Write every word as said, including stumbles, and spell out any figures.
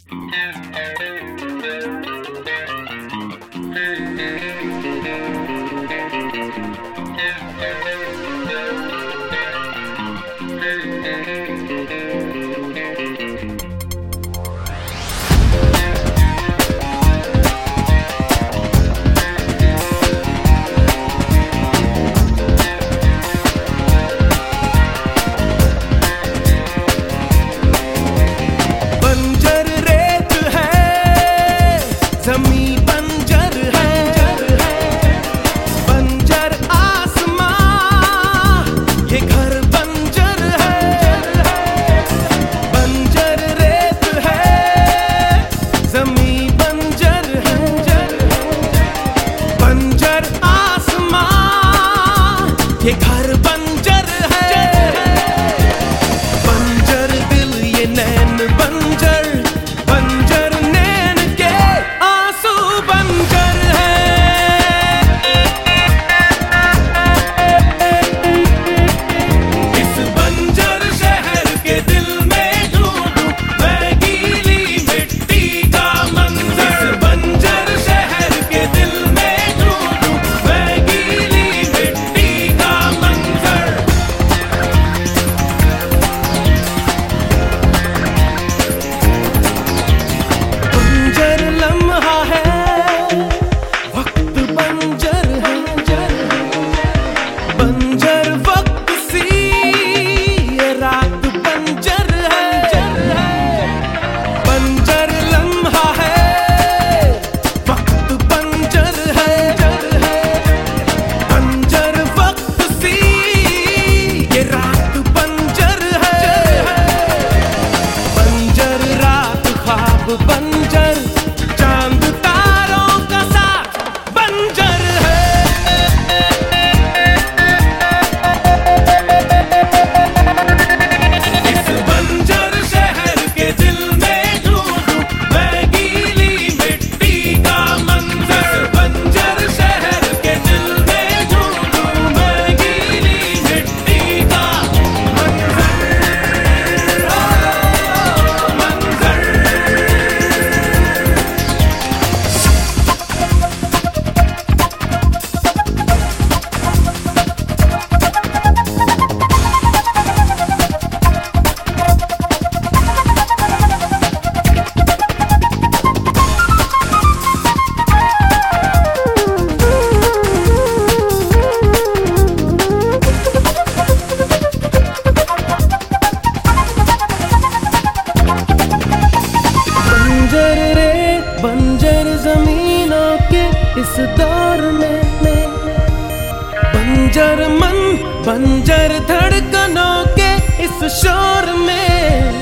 ये घर बंजर है, बंजर दिल ये नैन बंजर, बंजर नैन के आंसू बंजर है। इस बंजर शहर के दिल में ढूंढूं मैं गीली मिट्टी का मंजर। इस बंजर शहर के दिल में ढूंढूं मैं गीली मिट्टी का मंजर। बंजर लम्हा है, वक्त बंजर है, बंजर वक्त सी ये रात बंजर है। बंजर लम्हा है, वक्त बंजर है, बंजर वक्त सी ये रात बंजर है। बंजर रात ख्वाब बंजर, चांद तारों का साथ बंजर है। इस बंजर शहर के दिल में ढूंढूं मैं गीली मिट्टी का मंजर। बंजर शहर के दिल में ढूंढूं मैं गीली मिट्टी का मंजर। ओ मंजर। बंजर रे बंजर जमीनों के इस दौर में, बंजर मन बंजर धड़कनों के इस शोर में।